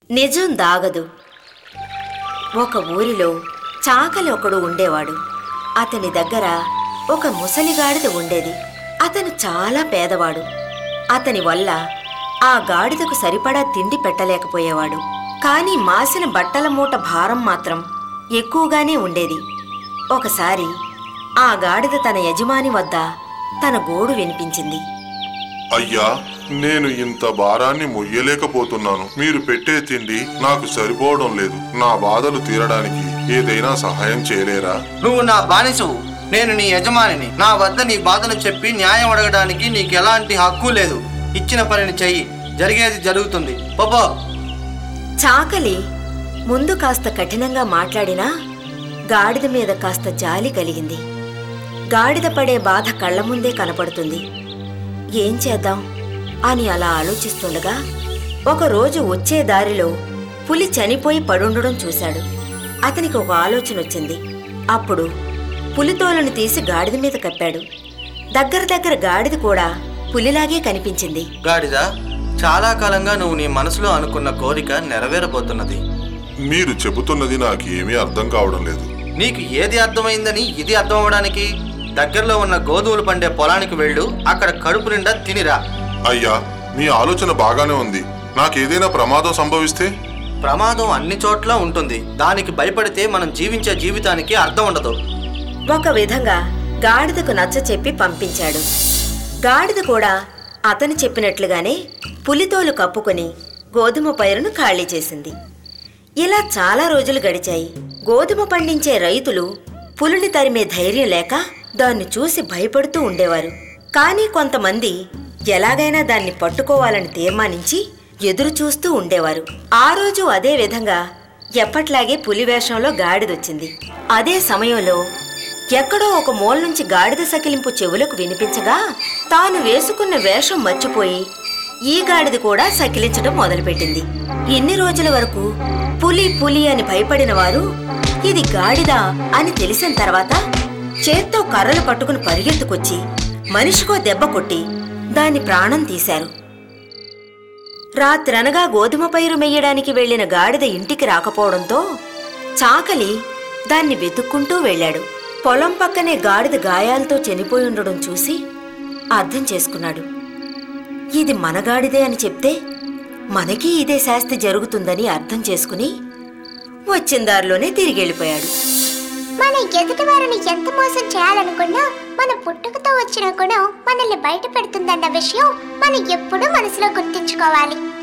నిజం దాగదు. ఒక ఊరిలో చాకలి ఒకడు ఉండేవాడు. అతని దగ్గర ఒక ముసలిగాడిద ఉండేది. అతను చాలా పేదవాడు. అతని వల్ల ఆ గాడిదకు సరిపడా తిండి పెట్టలేకపోయేవాడు. కానీ మాసిన బట్టల మూట భారం మాత్రం ఎక్కువగానే ఉండేది. ఒకసారి ఆ గాడిద తన యజమాని వద్ద తన గోడు వినిపించింది. అయ్యా, నేను ఇంత భారాన్ని మొయ్యలేకపోతున్నాను. మీరు పెట్టే తిండి నాకు సరిపోవడం లేదు. నా బాధలు తీరడానికి ఏదైనా సహాయం చేయలేరా? నువ్వు నా బానిసవు, నేను నీ యజమానిని. నా వద్ద నీ బాధలు చెప్పి న్యాయం అడగడానికి నీకు ఎలాంటి హక్కు లేదు. ఇచ్చిన పనిని చెయ్యి, జరిగేది జరుగుతుంది. పో. చాకలి ముందు కాస్త కఠినంగా మాట్లాడినా గాడిద మీద కాస్త జాలి కలిగింది. గాడిద పడే బాధ కళ్ల ముందే కనపడుతుంది. ఏం చేద్దాం అని అలా ఆలోచిస్తుండగా ఒకరోజు వచ్చే దారిలో పులి చనిపోయి పడుండడం చూశాడు. అతనికి ఒక ఆలోచన వచ్చింది. అప్పుడు పులితోలను తీసి గాడిద మీద కప్పాడు. దగ్గర గాడిద కూడా పులిలాగే కనిపించింది. గాడిద, చాలా కాలంగా నువ్వు నీ మనసులో అనుకున్న కోరిక నెరవేరబోతున్నది. మీరు చెబుతున్నది నాకేమీ అర్థం కావడం లేదు. నీకు ఏది అర్థమైందని ఇది అర్థం అవడానికి దగ్గరలో ఉన్న గోధుమలు పండే పొలానికి వెళ్ళు. అక్కడ కడుపు నిండా తినిరా. అయ్యా, మీ ఆలోచన బాగానే ఉంది. నాకేదైనా ప్రమాదం సంభవిస్తే? ప్రమాదం అన్ని చోట్ల ఉంటుంది. దానికి భయపడితే మనం జీవించే జీవితానికి అర్థం ఉండదు. ఒక విధంగా గాడిదకు నచ్చ చెప్పి పంపించాడు. గాడిద కూడా అతను చెప్పినట్లుగానే పులితోలు కప్పుకొని గోధుమ పైరును ఖాళీ చేసింది. ఇలా చాలా రోజులు గడిచాయి. గోధుమ పండించే రైతులు పులిని తరిమే ధైర్యం లేక దాన్ని చూసి భయపడుతూ ఉండేవారు. కానీ కొంతమంది ఎలాగైనా దాన్ని పట్టుకోవాలని తీర్మానించి ఎదురు చూస్తూ ఉండేవారు. ఆ రోజు అదే విధంగా ఎప్పట్లాగే పులి వేషంలో గాడిదొచ్చింది. అదే సమయంలో ఎక్కడో ఒక మూల నుంచి గాడిద సకిలింపు చెవులకు వినిపించగా తాను వేసుకున్న వేషం మర్చిపోయి ఈ గాడిద కూడా సకిలించడం మొదలుపెట్టింది. ఇన్ని రోజుల వరకు పులి పులి అని భయపడిన వారు ఇది గాడిద అని తెలిసిన తర్వాత చేత్తో కర్రలు పట్టుకుని పరిగెత్తుకొచ్చి మనిషికో దెబ్బ కొట్టి దాని ప్రాణం తీశారు. రాత్రనగా గోధుమ పైరు మెయ్యడానికి వెళ్లిన గాడిద ఇంటికి రాకపోవడంతో చాకలి దాన్ని వెతుక్కుంటూ వెళ్లాడు. పొలం పక్కనే గాడిద గాయాలతో చనిపోయి ఉండడం చూసి అర్థం చేసుకున్నాడు. ఇది మన గాడిదే అని చెప్తే మనకీ ఇదే శాస్తి జరుగుతుందని అర్థం చేసుకుని వచ్చిన దారిలోనే తిరిగి వెళ్ళిపోయాడు. మన ఎదుటి వారిని ఎంత మోసం చేయాలనుకున్నా మన పుట్టుకతో వచ్చిన గుణం మనల్ని బయట పెడుతుందన్న విషయం మనం ఎప్పుడూ మనసులో గుర్తుంచుకోవాలి.